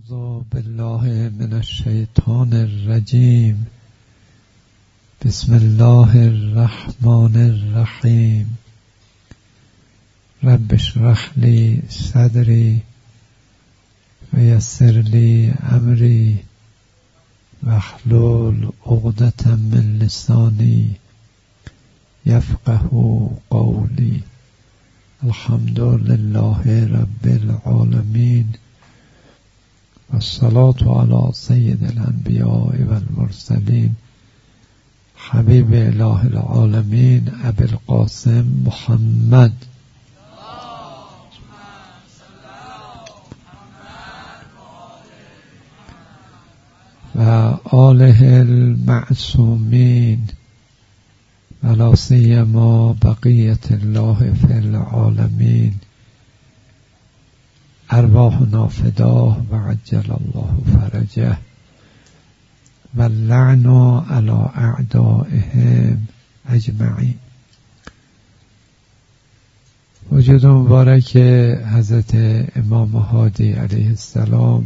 أعوذ بالله من الشیطان الرجیم. بسم الله الرحمن الرحیم. رب اشرح لی صدری ویسر لی امری واحلل عقدة من لسانی یفقهوا قولی. الحمد لله رب العالمین والصلاة على سید الانبیاء والمرسلین حبیب اله العالمین ابی القاسم محمد و آله المعصومین ولا سیما بقیة الله فی العالمین. ارواحنا فداه و عجل الله فرجه و اللعن علی اعدائهم اجمعین. وجود مبارک حضرت امام هادی علیه السلام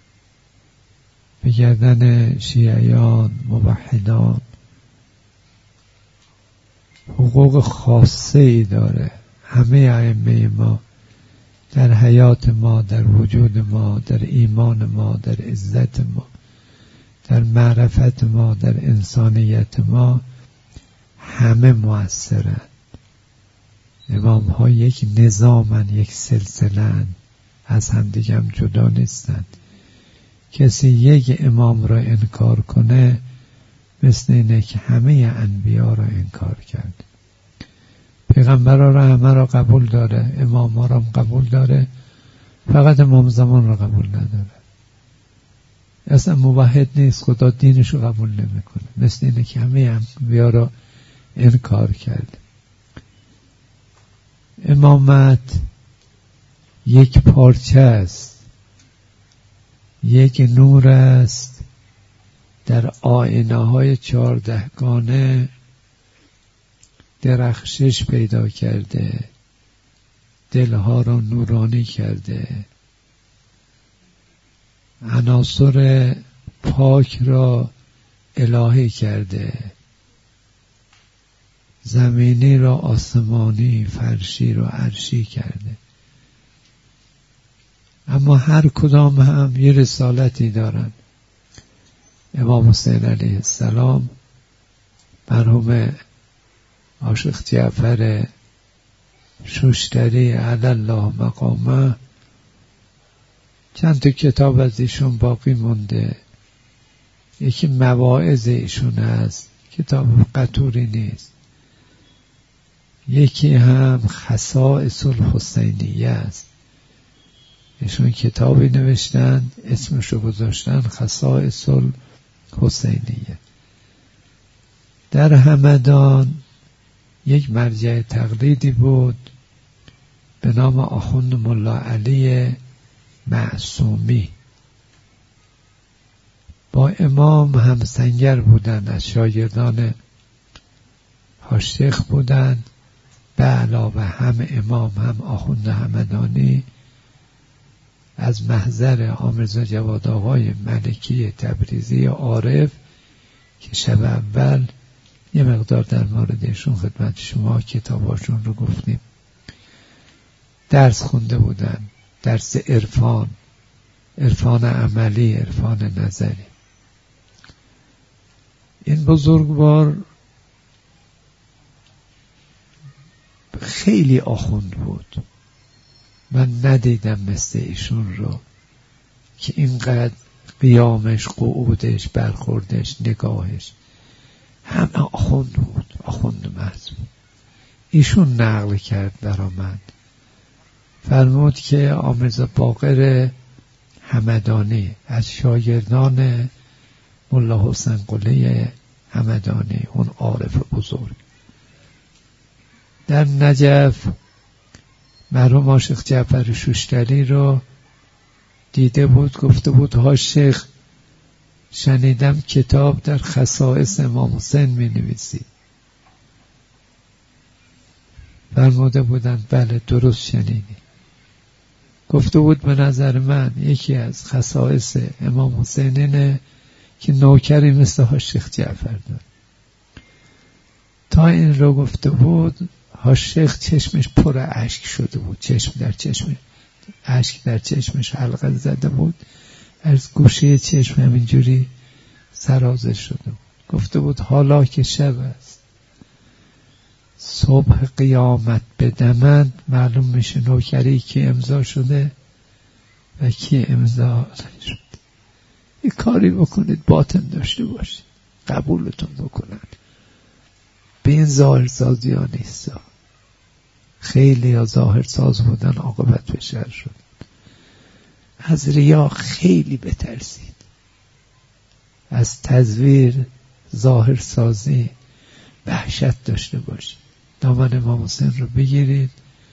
به گردن شیعیان موحدان حقوق خاصه ای داره. همه ائمه ما در حیات ما، در وجود ما، در ایمان ما، در عزت ما، در معرفت ما، در انسانیت ما همه مؤثرند. امام ها یک نظامن، یک سلسله‌اند، از همدیگه هم جدا نیستند. کسی یک امام را انکار کنه مثل اینه که همه انبیا را انکار کرد. پیغمبرها را همه را قبول داره، امام ها را قبول داره، فقط امام زمان را قبول نداره. اصلا موحد نیست، خدا دینش رو قبول نمیکنه. مثل اینه که همه انبیا را انکار کرد. امامت یک پارچه است، یک نور است در آینه های 14 گانه درخشش پیدا کرده، دلها را نورانی کرده، عناصر پاک را الهی کرده، زمینی را آسمانی، فرشی را عرشی کرده. اما هر کدام هم یه رسالتی دارن. امام حسین علیه السلام، مرحوم عاشق جعفر شوشتری علی الله مقامه، چند تا کتاب از ایشون باقی مونده. یکی مواعظ ایشون است، کتاب قطوری نیست. یکی هم خصائص الحسینیه است. ایشون کتابی نوشتن، اسمشو گذاشتن خصائص الحسینیه. در همدان یک مرجع تقلیدی بود به نام آخوند ملا علی معصومی. با امام هم سنگر بودن، از شاگردان هاشتخ بودن. به علاوه هم امام هم آخوند همدانی از محضر آمرزا جواد آقای ملکی تبریزی عارف که شب اول یه مقدار در موردشون خدمت شما کتاباشون رو گفتیم، درس خونده بودن. درس عرفان، عرفان عملی، عرفان نظری. این بزرگوار خیلی آخوند بود. من ندیدم مثل ایشون رو که اینقدر قیامش، قعودش، برخوردش، نگاهش همه آخوند بود، آخوند محض بود. ایشون نقل کرد برآمد، فرمود که آمرزا باقر همدانی از شاگردان ملا حسین قلی همدانی، اون عارف بزرگ، در نجف مرحوم عاشق جعفر شوشتری رو دیده بود. گفته بود ها شیخ، شنیدم کتاب در خصائص امام حسین می نویسی. فرموده بودند بله درست شنیدی. گفته بود به نظر من یکی از خصائص امام حسین اینه که نوکری مثل حاج شیخ جعفر داره. تا این رو گفته بود حاج شیخ چشمش پر اشک شده بود، چشم در چشم، اشک در چشمش حلقه زده بود، از گوشه چشم همینجوری سرازه شده بود. گفته بود حالا که شب است، صبح قیامت بدمد، معلوم میشه نوکری کی امضا شده و کی امضا نشده. یه کاری بکنید باطن داشته باشید، قبولتون بکنن. به این ظاهر سازی ها نیست. خیلی ها ظاهر ساز بودن، عاقبت به شر شد. از ریا خیلی بترسید، از تزویر، ظاهر سازی وحشت داشته باشید. دامن امام حسین رو بگیرید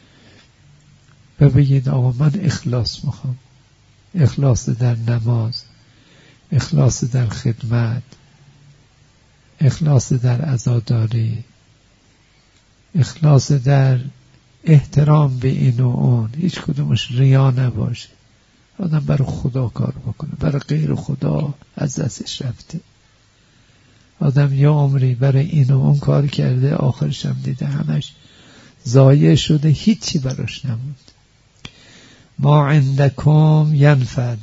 و بگید آقا من اخلاص میخوام، اخلاص در نماز، اخلاص در خدمت، اخلاص در عزاداری، اخلاص در احترام به این و اون، هیچ کدومش ریا نباشه. آدم برای خدا کار بکنه، برای غیر خدا از دستش رفته. آدم یه عمری برای این و اون کار کرده، آخرش هم دیده همش ضایع شده، هیچی براش نموند. ما عندکم ینفد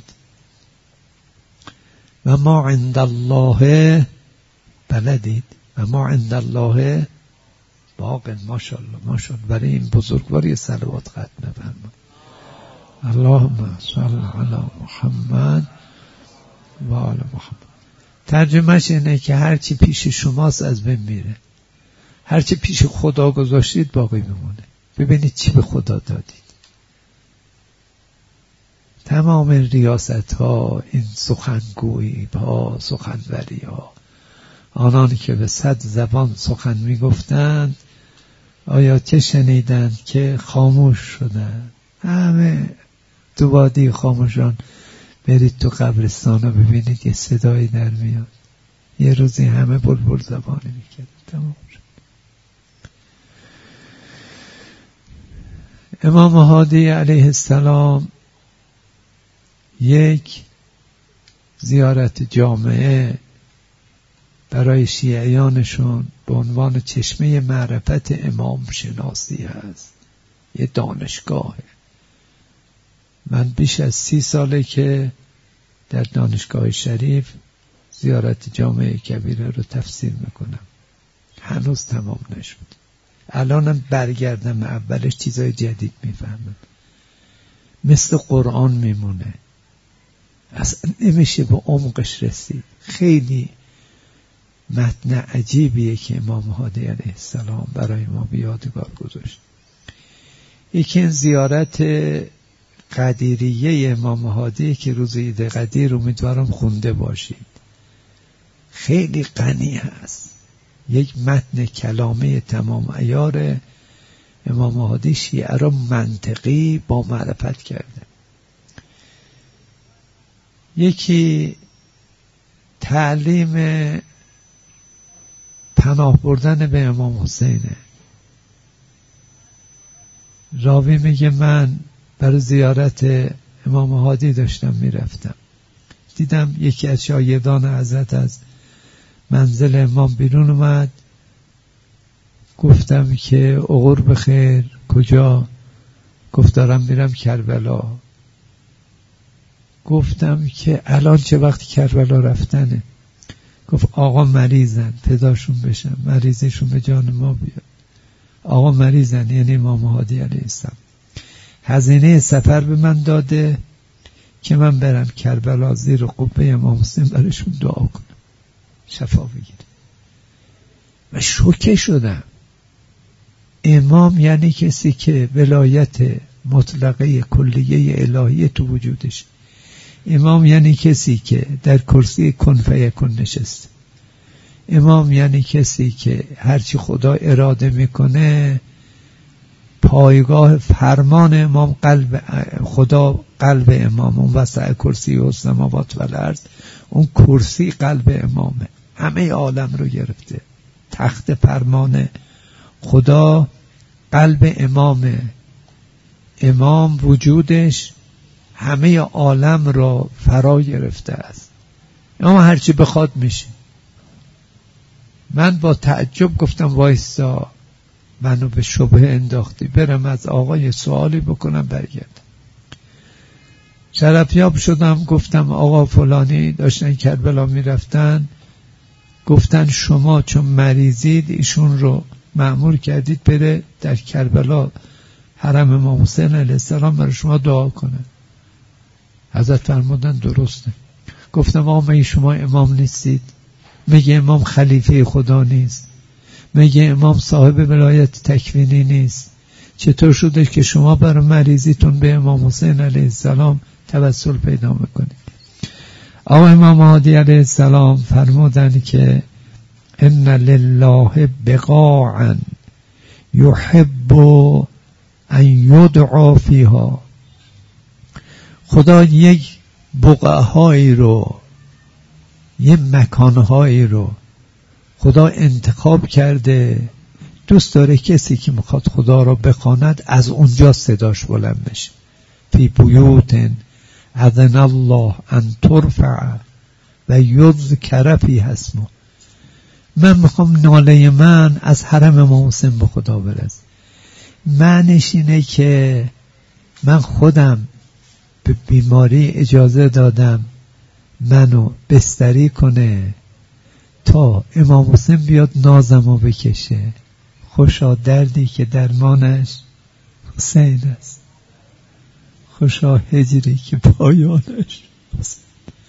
و ما عند الله، بلدید، و ما عند الله باق. ماشاءالله ماشاءالله. برای این بزرگواری صلوات ختم بفرما. اللهم صل علی محمد و آل محمد. ترجمهش اینه که هرچی پیش شماست از بین میره، هرچی پیش خدا گذاشتید باقی میمونه. ببینید چی به خدا دادید. تمام ریاست ها، این سخنگویی ها، سخنوری ها، آنانی که به 100 زبان سخن میگفتند، آیا چه شنیدند که خاموش شدند؟ همه تو وادی خاموشان. برید تو قبرستان ها ببینید یه صدایی در میاد. یه روزی همه بلبل زبانی میکرد. تمام شد. امام هادی علیه السلام یک زیارت جامعه برای شیعیانشون به عنوان چشمه معرفت امام شناسی هست، یه دانشگاهه. من بیش از 30 ساله که در دانشگاه شریف زیارت جامعه کبیره رو تفسیر میکنم، هنوز تمام نشد. الانم برگردم اولش چیزای جدید میفهمم، مثل قرآن میمونه، اصلا نمیشه به عمقش رسید. خیلی متن عجیبیه که امام هادی علیه السلام برای ما به یادگار گذاشت. یکی این زیارت قدیریه امام هادی که روز عید قدیر امیدوارم خونده باشید، خیلی غنی هست. یک متن کلامه تمام عیار امام هادی شیعه را منطقی با معرفت کرده. یکی تعلیم پناه بردن به امام حسینه. راوی میگه من برای زیارت امام هادی داشتم میرفتم، دیدم یکی از شاگردان حضرت از منزل امام بیرون اومد. گفتم که عقور بخیر، کجا؟ گفت دارم میرم کربلا. گفتم که الان چه وقتی کربلا رفتنه؟ گفت آقا مریضن، فداشون بشم، مریضیشون به جان ما بیاد. آقا مریضن یعنی امام هادی علیه السلام. هزینه سفر به من داده که من برم کربلا زیر قبه امام حسین برشون دعا کنم شفا بگیره. و شوکه شدم. امام یعنی کسی که ولایت مطلقه کلیه الهی تو وجودش. امام یعنی کسی که در کرسی کن فیکون نشسته. امام یعنی کسی که هرچی خدا اراده میکنه پایگاه فرمان امام قلب خدا، قلب امام، اون وسع کرسی و السماوات و الارض، اون کرسی قلب امامه، همه عالم رو گرفته. تخت فرمان خدا قلب امامه. امام وجودش همه عالم را فرا گرفته است، اما هرچی بخواد میشه. من با تعجب گفتم وایسا، منو به شبهه انداختی، برم از آقای سوالی بکنم برگردم. شرفیاب شدم، گفتم آقا فلانی داشتن کربلا میرفتن، گفتن شما چون مریضید ایشون رو مأمور کردید بره در کربلا حرم امام حسین علیه السلام برای شما دعا کنه. حضرت فرمودن درسته. گفتم آقا مگه شما امام نیستید؟ میگه امام خلیفه خدا نیست؟ میگه امام صاحب ولایت تکوینی نیست؟ چطور شده که شما برای مریضیتون به امام حسین علیه السلام توسل پیدا میکنید؟ آقا امام هادی علیه السلام فرمودن که ان لله بقاعا یحب ان یدعا فیها. خدا یک بقعهایی رو، یک مکانهایی رو خدا انتخاب کرده، دوست داره کسی که میخواد خدا رو بخواند از اونجا صداش بلند بشه. فی بیوت اذن الله ان ترفع و یذکر فیها اسمه. من میخوام ناله من از حرم امام حسین به خدا برسه. معنیش اینه که من خودم به بیماری اجازه دادم منو بستری کنه تا امام حسین بیاد نازمو بکشه. خوشا دردی که درمانش حسین است، خوشا هجری که پایانش حسین.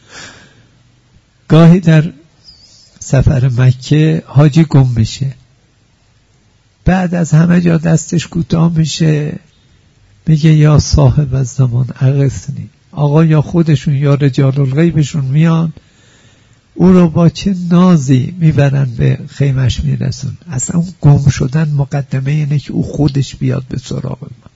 گاهی در سفر مکه حاجی گم میشه، بعد از همه جا دستش کوتاه میشه، میگه یا صاحب الزمان اغثنی. آقا یا خودشون یا رجال الغیبشون میان او رو با چه نازی میبرن به خیمش میرسون. اصلا اون گم شدن مقدمه اینه که او خودش بیاد به سراغ ما.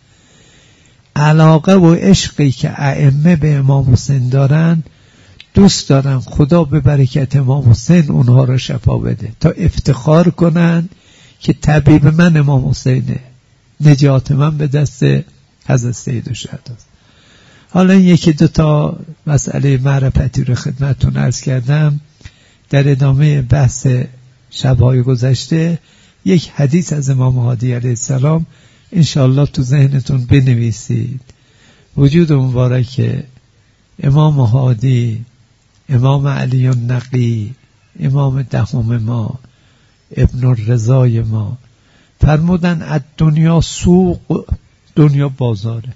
علاقه و عشقی که ائمه به امام حسین دارن، دوست دارن خدا به برکت امام حسین اونها رو شفا بده تا افتخار کنن که طبیب من امام حسینه، نجات من به دست حضرت سید الشهدا. حالا یکی دو تا مسئله معرفتی رو خدمتتون عرض کردم. در ادامه بحث شب‌های گذشته یک حدیث از امام هادی علیه السلام انشاءالله تو ذهنتون بنویسید. وجود مبارک امام هادی، امام علی النقی، امام دهم ما، ابن الرضای ما فرمودن الدنیا سوق، دنیا بازاره،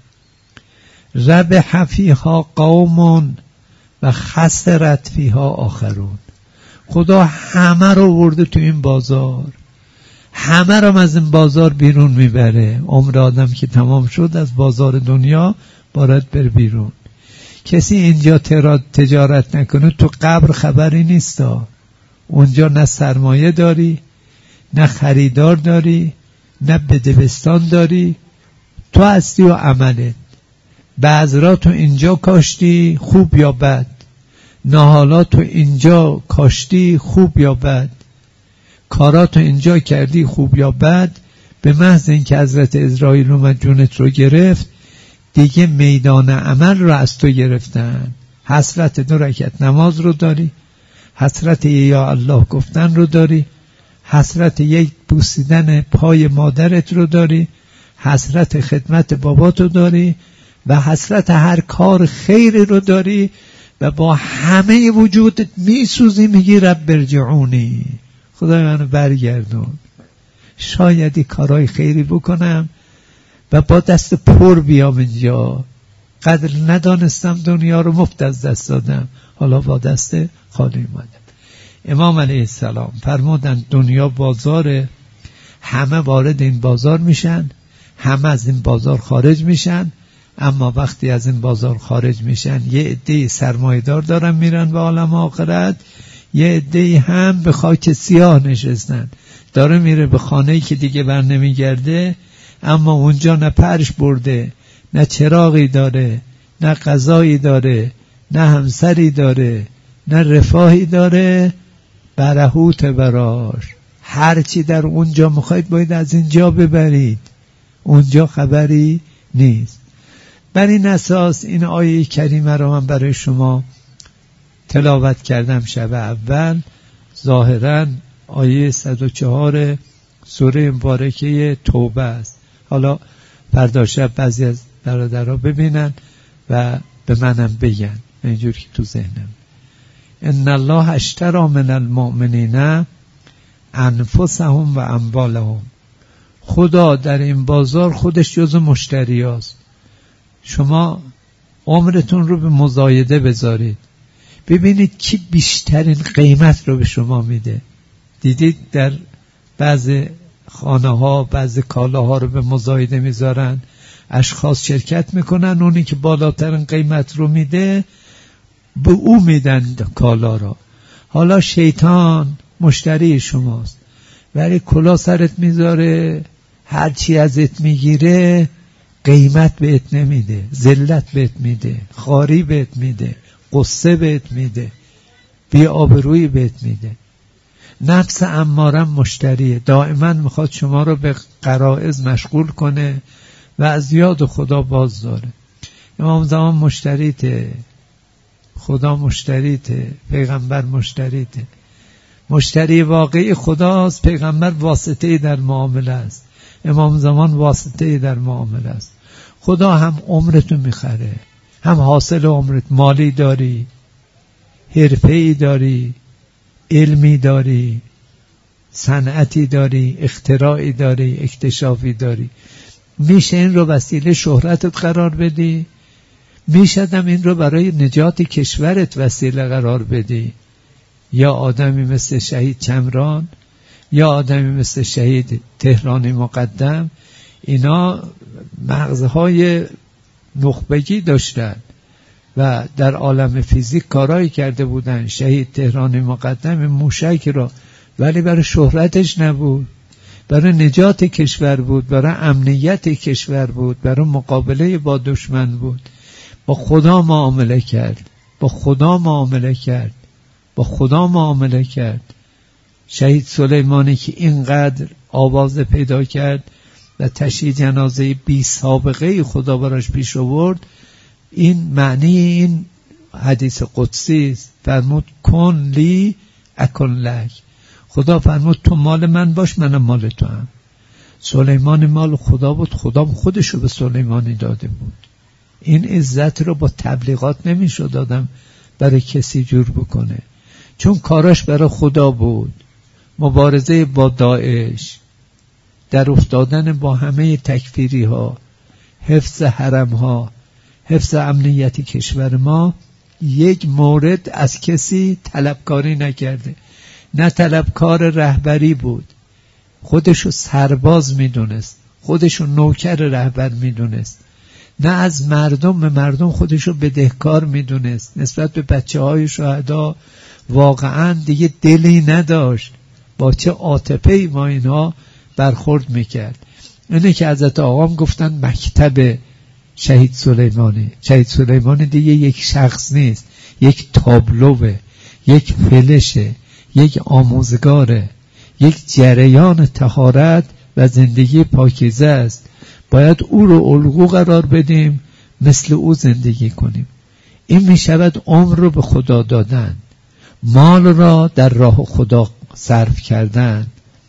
ربح فیها قوم و خسرت فیها آخرون. خدا همه رو ورده تو این بازار، همه رو از این بازار بیرون میبره. عمر آدم که تمام شد از بازار دنیا باید بر بیرون. کسی اینجا تجارت نکنه تو قبر خبری نیستا. اونجا نه سرمایه داری، نه خریدار داری، نه بدبستان داری، تو هستی و عملت. بذرا تو اینجا کاشتی خوب یا بد، نهالا تو اینجا کاشتی خوب یا بد، کارا تو اینجا کردی خوب یا بد، به محض اینکه حضرت عزرائیل اومد جونت رو گرفت دیگه میدان عمل رو از تو گرفتن. حسرت 2 رکعت نماز رو داری، حسرت یا الله گفتن رو داری، حسرت یک بوسیدن پای مادرت رو داری، حسرت خدمت بابات رو داری و حسرت هر کار خیر رو داری و با همه وجودت میسوزی، میگی رب ارجعونی، خدای منو برگردون، شایدی کارهای خیری بکنم و با دست پر بیام اینجا. قدر ندانستم دنیا رو مفت از دست دادم، حالا با دست خالی اومدم. امام علیه السلام فرمودن دنیا بازاره، همه وارد این بازار میشن، همه از این بازار خارج میشن، اما وقتی از این بازار خارج میشن یه عده سرمایه‌دار دارن میرن به عالم آخرت، یه عده هم به خاک سیاه نشستن، داره میره به خانه‌ای که دیگه بر نمیگرده، اما اونجا نه پرش برده، نه چراغی داره، نه غذایی داره، نه همسری داره، نه رفاهی داره، برهوت براش. هرچی در اونجا میخواید باید از اینجا ببرید، اونجا خبری نیست. بر این اساس این آیه کریمه را من برای شما تلاوت کردم شب اول. ظاهراً آیه 104 سوره مبارکه توبه است. حالا فردا شب بعضی از برادرها ببینن و به منم بگن، اینجور که تو ذهنم. ان الله اشتری من المؤمنین انفسهم و اموالهم. خدا در این بازار خودش جزو مشتری است. شما عمرتون رو به مزایده بذارید، ببینید کی بیشترین قیمت رو به شما میده. دیدید در بعض خانه ها بعض کالاها رو به مزایده میذارن، اشخاص شرکت میکنن، اونی که بالاترین قیمت رو میده به او میدن کالا را. حالا شیطان مشتری شماست ولی کلا سرت میذاره، هرچی ازت میگیره قیمت بهت نمیده، ذلت بهت میده، خواری بهت میده، قصه بهت میده، بی آبرویی بهت میده. نفس اماره مشتریه، دائما میخواد شما رو به غرایز مشغول کنه و از یاد خدا باز داره. امام زمان مشتریته، خدا مشتریته، پیغمبر مشتریته. مشتری واقعی خداست، پیغمبر واسطه‌ای در معامله است، امام زمان واسطه‌ای در معامله است. خدا هم عمرتو میخره، هم حاصل عمرت، مالی داری، حرفه‌ای داری، علمی داری، صنعتی داری، اختراعی داری، اکتشافی داری. میشه این رو وسیله شهرتت قرار بدی، میشه هم این رو برای نجات کشورت وسیله قرار بدی. یا آدمی مثل شهید چمران، یا آدمی مثل شهید تهرانی مقدم، اینا مغزهای نخبگی داشتن و در عالم فیزیک کارایی کرده بودن. شهید تهرانی مقدم موشک را، ولی برای شهرتش نبود، برای نجات کشور بود، برای امنیت کشور بود، برای مقابله با دشمن بود. با خدا معامله کرد، با خدا معامله کرد، با خدا معامله کرد. شهید سلیمانی که اینقدر آواز پیدا کرد و تشییع جنازه بی سابقه خدا براش پیش آورد، این معنی این حدیث قدسی است. فرمود کن لی اکن لک. خدا فرمود تو مال من باش، منم مال تو هم. سلیمان مال خدا بود، خدا خودشو به سلیمانی داده بود. این عزت رو با تبلیغات نمیشد دادم برای کسی جور بکنه، چون کاراش برای خدا بود. مبارزه با داعش، در افتادن با همه تکفیری ها، حفظ حرم ها، حفظ امنیت کشور ما، یک مورد از کسی طلبکاری نکرده. نه طلبکار رهبری بود، خودشو سرباز میدونست، خودشو نوکر رهبر میدونست. نه از مردم به مردم خودشو بدهکار میدونست. نسبت به بچه های شهدا واقعا دیگه دلی نداشت. با چه عاطفه‌ای ما اینها برخورد میکرد. اینه که حضرت آقام گفتن مکتب شهید سلیمانی. شهید سلیمانی دیگه یک شخص نیست، یک تابلوه، یک فلشه، یک آموزگاره، یک جریان طهارت و زندگی پاکیزه است. باید او رو الگو قرار بدیم، مثل او زندگی کنیم. این می شود عمر رو به خدا دادن، مال را در راه خدا صرف کردن،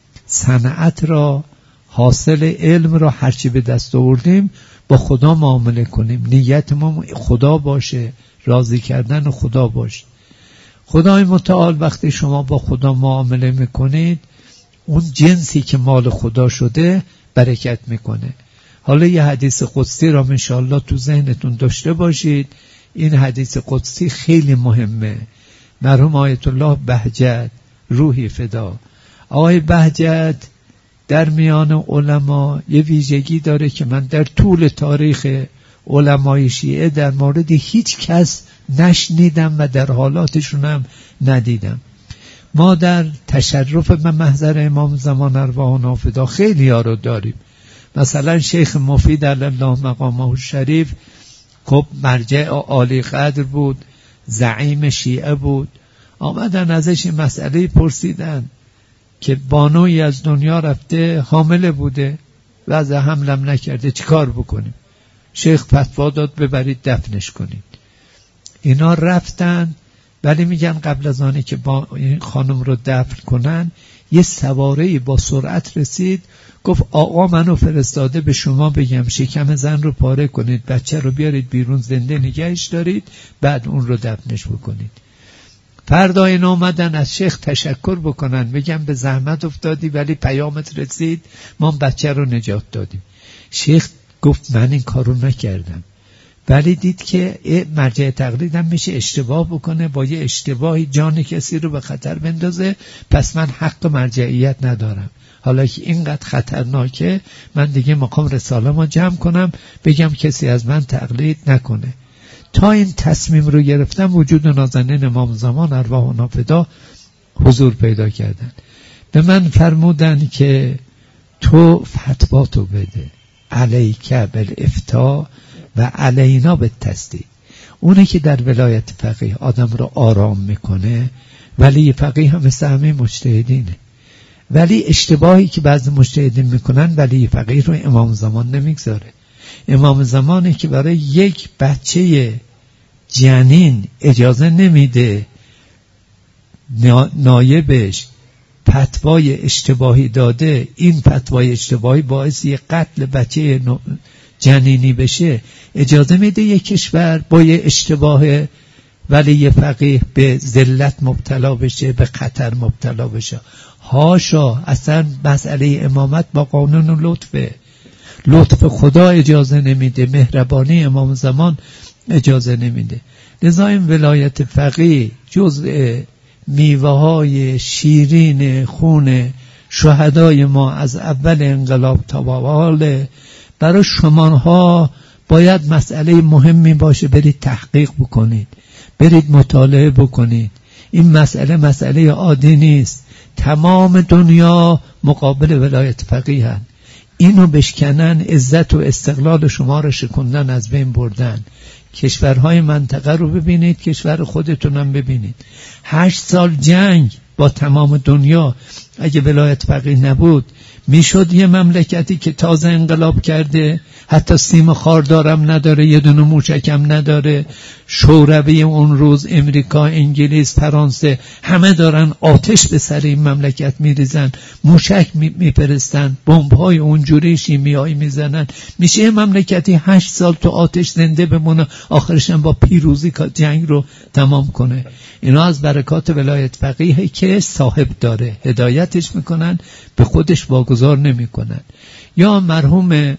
صنعت را، حاصل علم را هرچی به دست آوردیم با خدا معامله کنیم. نیت ما خدا باشه، راضی کردن خدا باشه. خدای متعال وقتی شما با خدا معامله میکنید، اون جنسی که مال خدا شده برکت میکنه. حالا یه حدیث قدسی را انشاءالله تو ذهنتون داشته باشید. این حدیث قدسی خیلی مهمه. مرحوم آیت الله بهجت روحی فدا، آقای بهجت در میان علما یه ویژگی داره که من در طول تاریخ علمای شیعه در مورد هیچ کس نشنیدم و در حالاتشون هم ندیدم. ما در تشرف به محضر امام زمان ارواحنا فدا خیلی ها رو داریم. مثلا شیخ مفید علی الله مقامه الشریف، خب مرجع عالی قدر بود، زعیم شیعه بود. آمدن ازش این مسئله پرسیدن که بانوی از دنیا رفته، حامله بوده، وضع حملم نکرده، چیکار بکنیم؟ شیخ فتوا داد ببرید دفنش کنید. اینا رفتن، ولی میگن قبل از آنی که با این خانم رو دفن کنن یه سواره‌ای با سرعت رسید، گفت آقا منو فرستاده به شما بگم شکم زن رو پاره کنید، بچه رو بیارید بیرون زنده نگهش دارید، بعد اون رو دفنش بکنید. فردا اینا اومدن از شیخ تشکر بکنن، بگم به زحمت افتادی ولی پیامت رسید، ما بچه رو نجات دادیم. شیخ گفت من این کارو نکردم، ولی دید که مرجع تقلیدم میشه اشتباه بکنه، با یه اشتباهی جان کسی رو به خطر بندازه، پس من حق مرجعیت ندارم. حالا که اینقدر خطرناکه من دیگه مقام رساله ما جمع کنم بگم کسی از من تقلید نکنه. تا این تصمیم رو گرفتم وجود نازنین امام زمان ارواح اونا فدا حضور پیدا کردن. به من فرمودن که تو فتوا تو بده، علیک بالافتاء و علینا بالتصدیق. اونه که در ولایت فقیه آدم رو آرام میکنه، ولی فقیه هم مثل همه مجتهدینه، ولی اشتباهی که بعضی مجتهدین میکنن ولی فقیه رو امام زمان نمیگذاره. امام زمانی که برای یک بچه جنین اجازه نمیده نایبش فتوای اشتباهی داده، این فتوای اشتباهی باعث یک قتل بچه جنینی بشه، اجازه میده یک کشور با یه اشتباه ولی فقیه به ذلت مبتلا بشه، به خطر مبتلا بشه؟ هاشا، اصلا مسئله امامت با قانون و لطف خدا اجازه نمیده، مهربانی امام زمان اجازه نمیده. لذا این ولایت فقیه جزء میوه های شیرین خون شهدای ما از اول انقلاب تا به حال. برای شماها باید مسئله مهمی باشه، برید تحقیق بکنید، برید مطالعه بکنید. این مسئله عادی نیست. تمام دنیا مقابل ولایت فقیه هست. اینو بشکنن، عزت و استقلال شما رو شکندن، از بین بردن. کشورهای منطقه رو ببینید، کشور خودتونم ببینید. 8 سال جنگ با تمام دنیا. اگه ولایت فقیه نبود میشد یه مملکتی که تازه انقلاب کرده، حتی سیم خاردارم نداره، یه دونه موشکم نداره، شوروی اون روز، امریکا، انگلیس، فرانسه، همه دارن آتش به سر این مملکت میریزن، موشک میپرستن، بمب‌های اونجوری شیمیایی میزنن. میشه یه مملکتی 8 سال تو آتش زنده بمونه، آخرش هم با پیروزی جنگ رو تمام کنه. اینا از برکات ولایت فقیه که صاحب داره، هدایتش میکنن، به خودش واگذار نمیکنن. یا مرحوم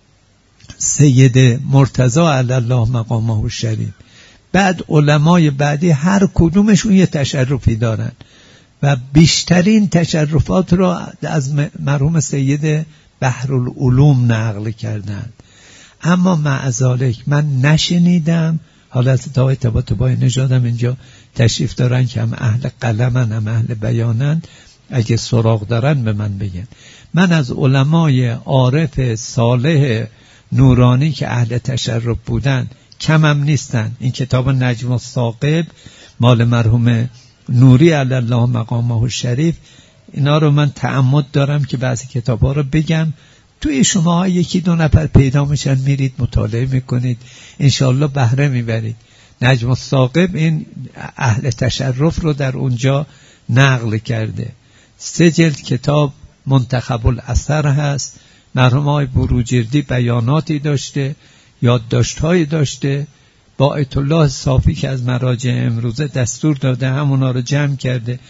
سید مرتضی علی الله مقامه الشریف، بعد علمای بعدی هر کدومشون یه تشرفی دارن و بیشترین تشرفات را از مرحوم سید بحرالعلوم نقل کردند. اما معذالک من نشنیدم، حالا تا طباطبای نژادم اینجا تشریف دارن که هم اهل قلمن هم اهل بیانن، اگه سراغ دارن به من بگن. من از علمای عارف صالح نورانی که اهل تشرف بودن کمم نیستن. این کتاب نجم الثاقب مال مرحوم نوری علی الله مقامه الشریف، اینا رو من تعمد دارم که بعضی کتابا رو بگم. توی شما 1-2 نفر پیدا میشن، میرید مطالعه میکنید، انشالله بهره میبرید. نجم الثاقب این اهل تشرف رو در اونجا نقل کرده. 3 جلد کتاب منتخب الاثر هست. مرحوم آقای بروجردی بیاناتی داشته، یادداشت‌هایی داشته، با آیت الله صافی که از مراجع امروزه دستور داده همونا رو جمع کرده.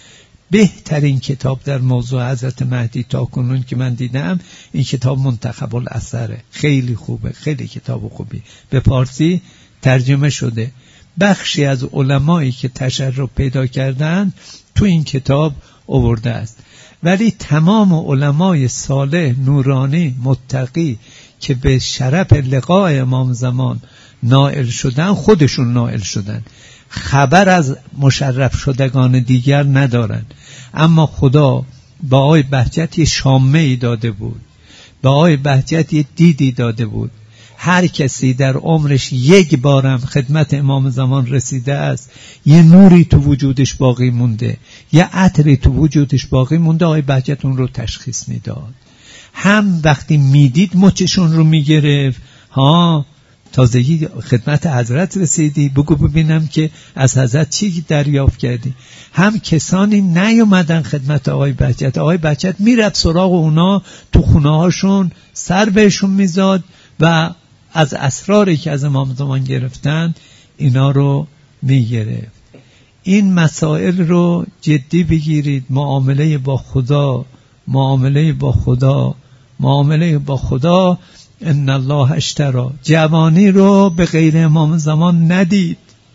بهترین کتاب در موضوع حضرت مهدی تا کنون که من دیدم این کتاب منتخب الاثره. خیلی خوبه، خیلی کتاب خوبی، به فارسی ترجمه شده. بخشی از علمایی که تشرف پیدا کردن تو این کتاب آورده است. ولی تمام علمای صالح نورانی متقی که به شرف لقاء امام زمان نائل شدن، خودشون نائل شدن، خبر از مشرف شدگان دیگر ندارن. اما خدا با آقای بهجت یه شامه‌ای داده بود، با آقای بهجت یه دیدی داده بود. هر کسی در عمرش 1 بارم خدمت امام زمان رسیده است، یه نوری تو وجودش باقی مونده، یه عطری تو وجودش باقی مونده، آقای بهجت اون رو تشخیص میداد. هم وقتی میدید مچشون رو میگرفت، تازگی خدمت حضرت رسیدی، بگو ببینم که از حضرت چی دریافت کردی. هم کسانی نیومدن خدمت آقای بهجت، آقای بهجت میرفت سراغ اونا تو خونه هاشون، سر بهشون میزاد و از اسراری که از امام زمان گرفتن اینا رو میگرفت. این مسائل رو جدی بگیرید. معامله با خدا، معامله با خدا، معامله با خدا. ان الله اشتری، جوانی رو به غیر امام زمان ندید،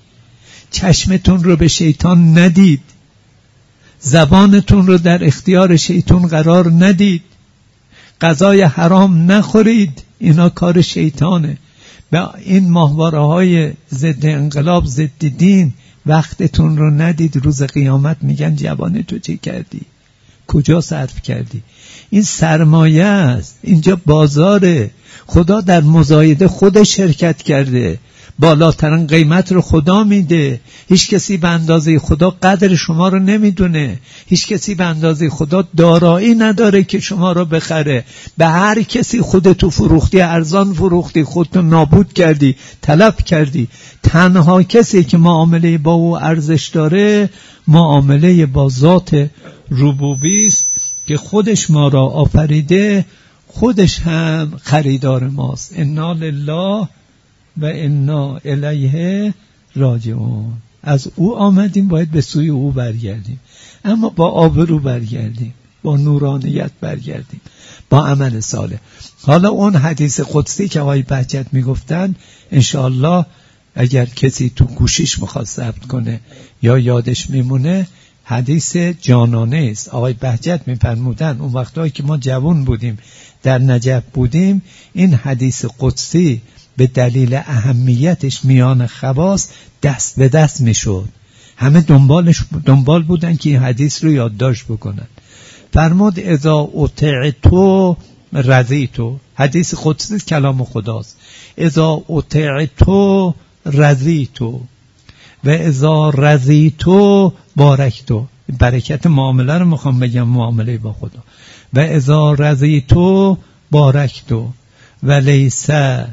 چشمتون رو به شیطان ندید، زبانتون رو در اختیار شیطان قرار ندید، غذای حرام نخورید، اینا کار شیطانه. به این ماهواره‌های ضد انقلاب، ضد دین وقتتون رو ندید. روز قیامت میگن جوانی تو چه کردی؟ کجا صرف کردی؟ این سرمایه است، اینجا بازاره. خدا در مزایده خود شرکت کرده، بالاترین قیمت رو خدا میده. هیچ کسی به اندازه خدا قدر شما رو نمیدونه. هیچ کسی به اندازه خدا دارایی نداره که شما رو بخره. به هر کسی خودتو فروختی، ارزان فروختی، خودتو نابود کردی، تلف کردی. تنها کسی که معامله با او ارزش داره معامله با ذات ربوبی است که خودش ما را آفریده، خودش هم خریدار ماست. انا لله و انا الیه راجعون. از او آمدیم، باید به سوی او برگردیم، اما با آبرو برگردیم، با نورانیت برگردیم، با عمل صالح. حالا اون حدیث قدسی که آقای بهجت میگفتن، انشاءالله اگر کسی تو گوشیش میخواد ثبت کنه یا یادش میمونه، حدیث جانانه است. آقای بهجت میفرمودن اون وقتایی که ما جوان بودیم، در نجف بودیم، این حدیث قدسی به دلیل اهمیتش میان خواص دست به دست میشد. همه دنبال بودن که این حدیث رو یادداشت بکنن. فرمود اذا اطعتو رضیتو. حدیث قدسی کلام خداست. اذا اطعتو رضیتو و اذا رضیتو بارکتو. برکت معامله رو میخوام بگم، معامله با خدا. و اذا رضیتو بارکتو و لیس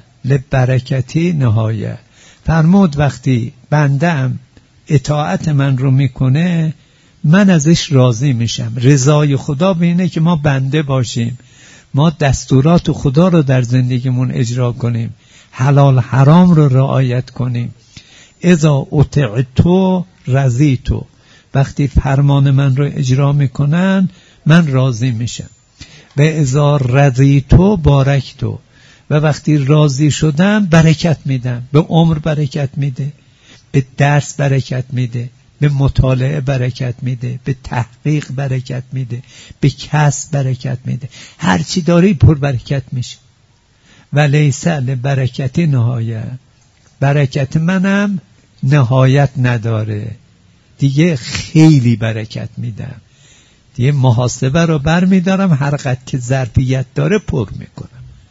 لبرکتی نهایه. فرمود وقتی بندم اطاعت من رو میکنه، من ازش راضی میشم. رضای خدا به اینه که ما بنده باشیم، ما دستورات خدا رو در زندگیمون اجرا کنیم، حلال حرام رو رعایت کنیم. اذا اطعتو رضیتو، وقتی فرمان من رو اجرا میکنن من راضی میشم. و اذا رضیتو بارکتو، و وقتی راضی شدم برکت میدم. به عمر برکت میده، به درس برکت میده، به مطالعه برکت میده، به تحقیق برکت میده، به کسب برکت میده. هر چی داری پر برکت میشه. و لیس لبرکتی نهایه، برکت منم نهایت نداره. دیگه خیلی برکت میدم، دیگه محاسبه رو بر میدارم، هر قدر که ظرفیت داره پر میکنم.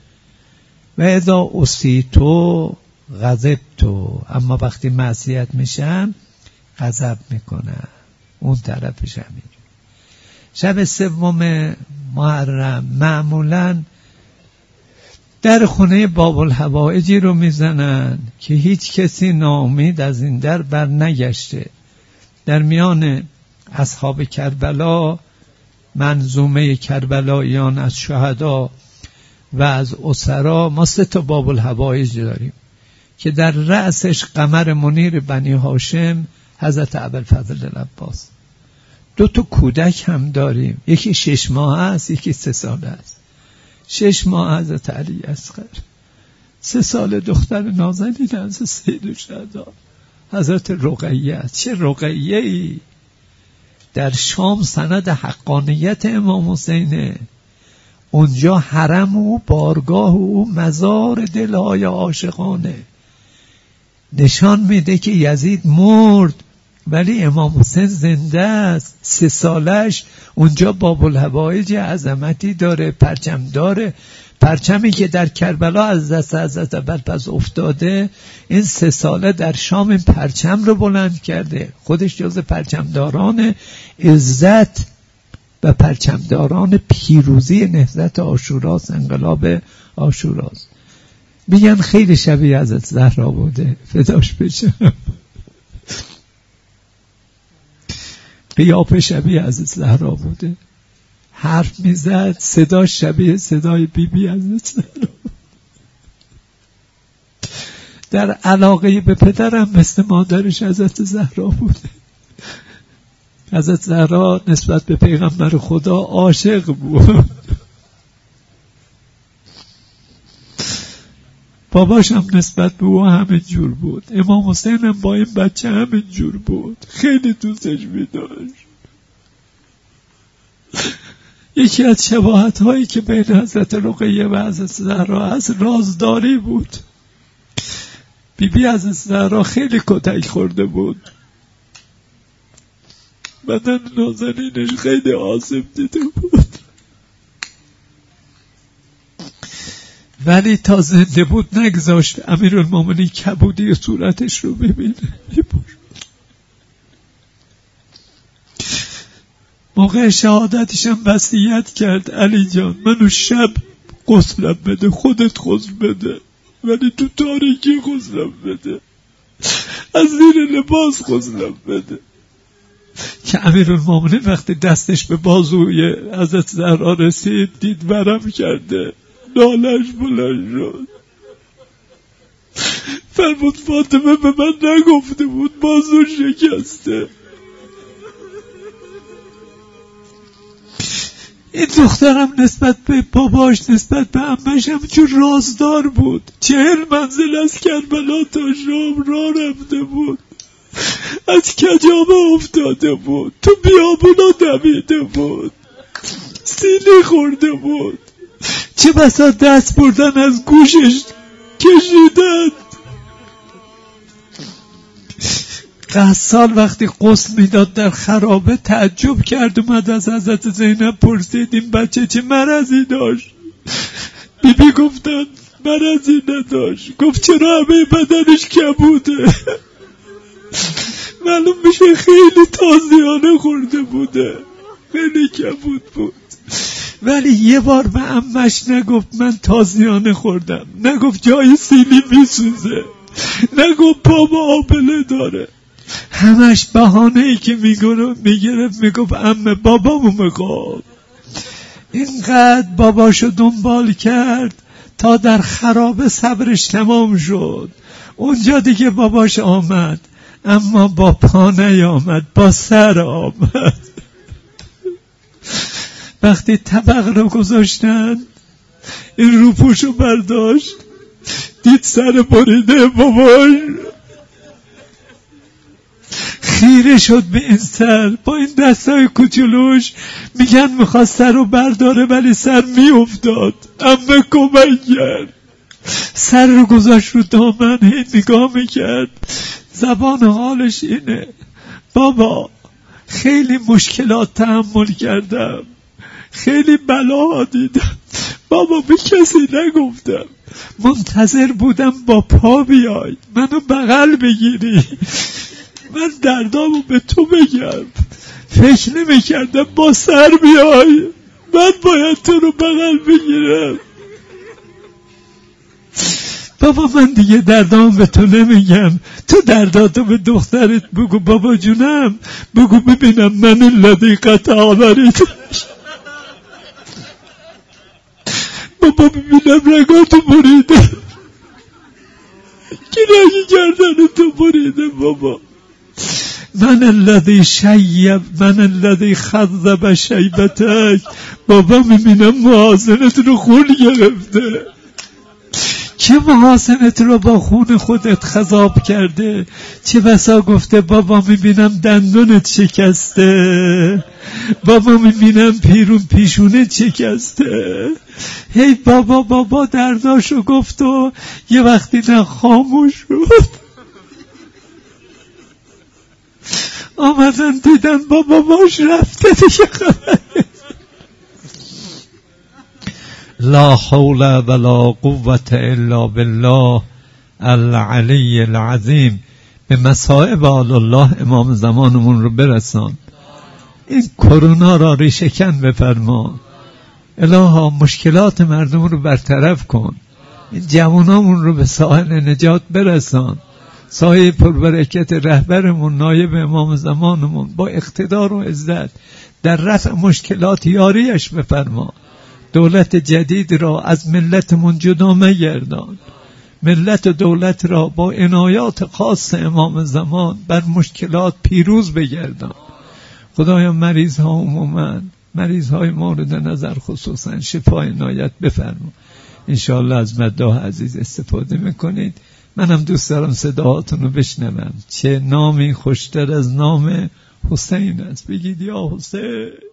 و اذا عصیتو غضبتو، اما وقتی معصیت میشم غضب میکنم. اون طرفش همین. شب سوم محرم معمولا در خونه باب الحوائجی رو میزنن که هیچ کسی ناامید از این در بر نگشته. در میان اصحاب کربلا، منظومه کربلاییان از شهدا و از اسرا، ما 3 باب الحوائج داریم که در رأسش قمر منیر بنی هاشم حضرت ابوالفضل العباس. 2 کودک هم داریم، یکی 6 ماه است، یکی 3 ساله است. 6 ماه حضرت علی اصغر، 3 سال دختر نازنین از سید الشهدا حضرت رقیه است. چه رقیه ای! در شام سند حقانیت امام حسینه. اونجا حرم و بارگاه و مزار دلهای عاشقانه. نشان میده که یزید مرد ولی امام حسین زنده است. 3 سالش اونجا باب الحوائج عظمتی داره، پرچم داره. پرچمی که در کربلا از دست حضرت ابوالفضل افتاده، این 3 ساله در شام این پرچم رو بلند کرده. خودش جز پرچمداران عزت و پرچمداران پیروزی نهضت عاشوراست، انقلاب عاشوراست. میگن خیلی شبیه حضرت زهرا بوده، فداش بشم. قیافه شبیه حضرت زهرا بوده، حرف میزد صداش شبیه صدای بیبی حضرت زهرا. در علاقه به پدرم مثل مادرش حضرت زهرا بوده. حضرت زهرا نسبت به پیغمبر خدا عاشق بود. باباش هم نسبت به او همین جور بود. امام حسین هم با این بچه همین جور بود، خیلی دوستش می‌داشت. یکی از شباهت هایی که بین حضرت رقیه و حضرت زهرا از رازداری بود. بیبی حضرت زهرا خیلی کتک خورده بود، بدن نازنینش خیلی آسیب دیده بود، ولی تا زنده بود نگذاشت امیرالمومنین کبودی صورتش رو ببینه. موقع شهادتش هم وصیت کرد علی جان منو شب غسلم بده، خودت غسل بده ولی تو تاریکی غسلم بده، از زیر لباس غسلم بده. که امیرالمومنین وقتی دستش به بازوی حضرت زهرا رسید دید ورم کرده، نالش بلند شد، فرمود فاطمه به من نگفته بود بازو شکسته. این دخترم نسبت به باباش نسبت به عمش همچون رازدار بود. 40 منزل از کربلا تا شام راه رفته بود، از کجابه افتاده بود، تو بیابونا دویده بود، سینه خورده بود، چه بسا دست بردن از گوشش کشیدن. غسال وقتی غسل میداد در خرابه تعجب کرد، اومد از حضرت زینب پرسید این بچه چه مرضی داشت؟ بیبی گفتن مرضی نداشت. گفت چرا همه بدنش کبوده؟ معلوم میشه خیلی تازیانه خورده بوده، خیلی کبود بود. ولی یه بار به عمش نگفت من تازیانه خوردم، نگفت جای سیلی میسوزه، نگفت بابا آبله داره. همش بهانه‌ای که میگرفت میگفت عمه بابامو میخواد. اینقدر باباشو دنبال کرد تا در خرابه صبرش تمام شد. اونجا دیگه باباش آمد، اما با پا نیامد، با سر آمد. وقتی طبق رو گذاشتن این روپوشو برداشت، دید سر بریده باباش، خیره شد به این سر با این دستای کوچولوش. میگن میخواست سر رو برداره ولی سر میافتاد. عمه کمک کرد، سر رو گذاشت رو دامن، هی نگاه میکرد. زبان حالش اینه بابا خیلی مشکلات تحمل کردم، خیلی بلا دیدم بابا، به کسی نگفتم، منتظر بودم با پا بیای منو بغل بگیری، من دردامو به تو بگم، فکر نمی‌کردم با سر بیای، من باید تو رو بغل بگیرم. بابا من دیگه دردام به تو نمیگم، تو درداتو به دخترت بگو. بابا جونم بگو ببینم من الذی قطع بریدش، بابا ببینم رگاتو بریده، کی رگی گردنتو بریده بابا، من الذی شیب، من الذی خذب شیبتک، بابا میبینم محاسنت رو خون گرفته. چه محاسنت رو با خون خودت خضاب کرده؟ چه بسا گفته بابا میبینم دندونت شکسته، بابا میبینم پیشونت شکسته. هی بابا بابا درداشو گفت و یه وقتی نه خاموش شد. آمدن دیدن بابا باش رفته دیگه خبره. لا حول ولا قوة الا بالله العلی العظیم. به مصائب آل الله امام زمانمون رو برسان، این کرونا را ریشه‌کن بفرما، الها مشکلات مردم رو برطرف کن، جوانامون رو به ساحل نجات برسان. سایه پربرکت رهبرمون نایب امام زمانمون با اقتدار و عزت در رفع مشکلات یاریش بفرما. دولت جدید را از ملتمون جدا مگردان. ملت و دولت را با عنایات خاص امام زمان بر مشکلات پیروز بگردان. خدایا مریض ها عموماً، مریض های مورد نظر خصوصاً شفای عنایت بفرما. انشاءالله از مداح عزیز استفاده میکنید. منم دوست دارم صداهاتون رو بشنوم. چه نامی خوشتر از نام حسین است. بگید یا حسین.